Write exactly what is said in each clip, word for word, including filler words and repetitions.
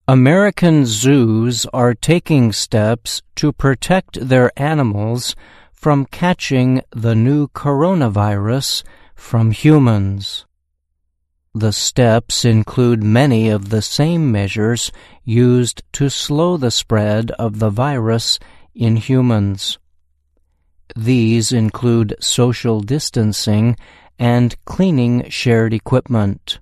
American zoos are taking steps to protect their animals from catching the new coronavirus from humans. The steps include many of the same measures used to slow the spread of the virus in humans. These include social distancing and cleaning shared equipment.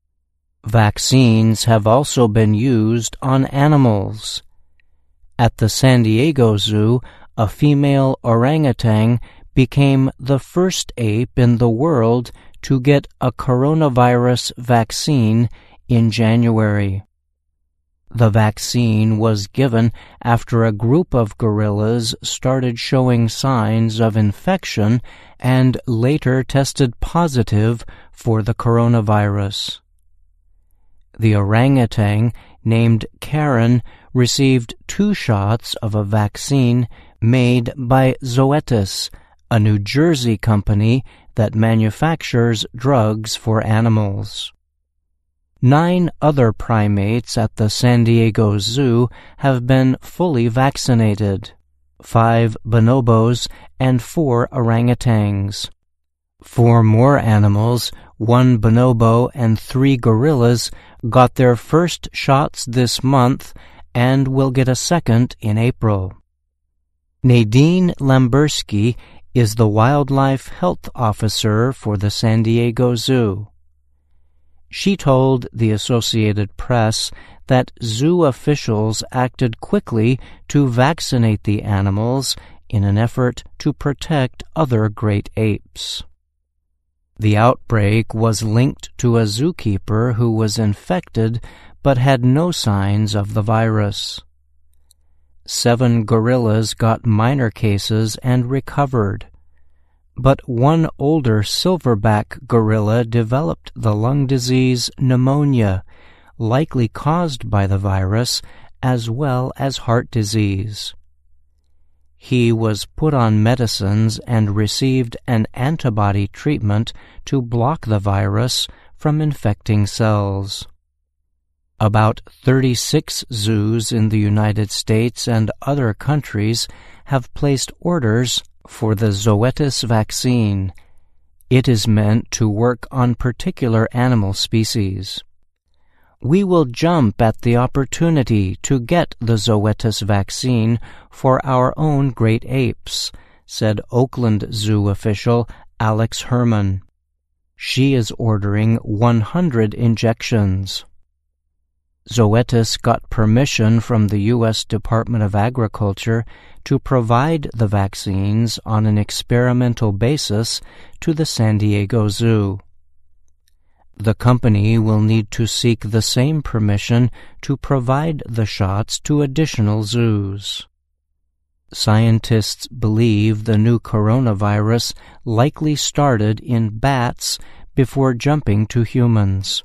Vaccines have also been used on animals. At the San Diego Zoo, a female orangutan became the first ape in the world to get a coronavirus vaccine in January. The vaccine was given after a group of gorillas started showing signs of infection and later tested positive for the coronavirus. The orangutan, named Karen, received two shots of a vaccine made by Zoetis, a New Jersey company that manufactures drugs for animals. Nine other primates at the San Diego Zoo have been fully vaccinated, five bonobos and four orangutans. Four more animals, one bonobo and three gorillas, got their first shots this month and will get a second in April. Nadine Lamberski is the Wildlife Health Officer for the San Diego Zoo. She told the Associated Press that zoo officials acted quickly to vaccinate the animals in an effort to protect other great apes. The outbreak was linked to a zookeeper who was infected but had no signs of the virus. Seven gorillas got minor cases and recovered, but one older silverback gorilla developed the lung disease pneumonia, likely caused by the virus, as well as heart disease. He was put on medicines and received an antibody treatment to block the virus from infecting cells. About thirty-six zoos in the United States and other countries have placed orders for the Zoetis vaccine. It is meant to work on particular animal species. We will jump at the opportunity to get the Zoetis vaccine for our own great apes, said Oakland Zoo official Alex Herman. She is ordering one hundred injections. Zoetis got permission from the U S Department of Agriculture to provide the vaccines on an experimental basis to the San Diego Zoo. The company will need to seek the same permission to provide the shots to additional zoos. Scientists believe the new coronavirus likely started in bats before jumping to humans.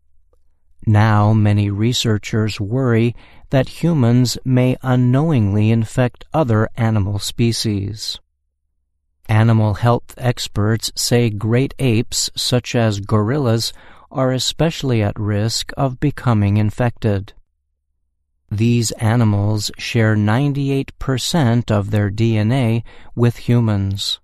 Now many researchers worry that humans may unknowingly infect other animal species. Animal health experts say great apes, such as gorillas, are especially at risk of becoming infected. These animals share ninety-eight percent of their D N A with humans.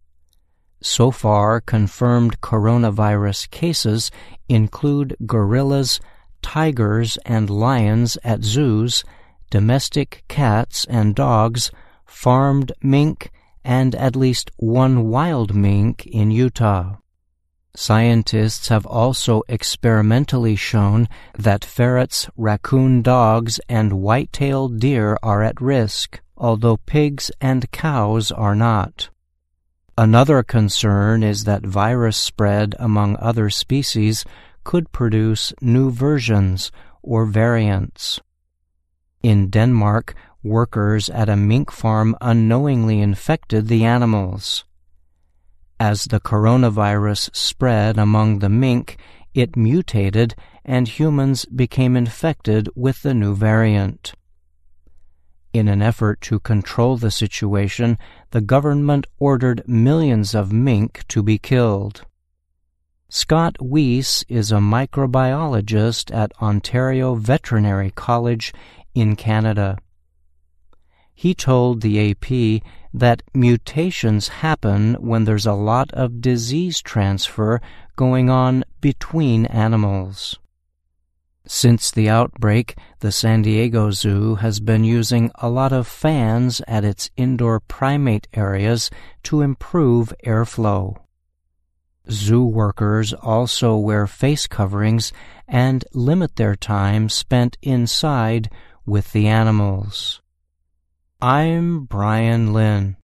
So far, confirmed coronavirus cases include gorillas, tigers, and lions at zoos, domestic cats and dogs, farmed mink, and at least one wild mink in Utah. Scientists have also experimentally shown that ferrets, raccoon dogs, and white-tailed deer are at risk, although pigs and cows are not. Another concern is that virus spread among other species could produce new versions or variants. In Denmark, workers at a mink farm unknowingly infected the animals. As the coronavirus spread among the mink, it mutated and humans became infected with the new variant. In an effort to control the situation, the government ordered millions of mink to be killed. Scott Weiss is a microbiologist at Ontario Veterinary College in Canada. He told the A P that mutations happen when there's a lot of disease transfer going on between animals. Since the outbreak, the San Diego Zoo has been using a lot of fans at its indoor primate areas to improve airflow. Zoo workers also wear face coverings and limit their time spent inside with the animals. I'm Brian Lynn.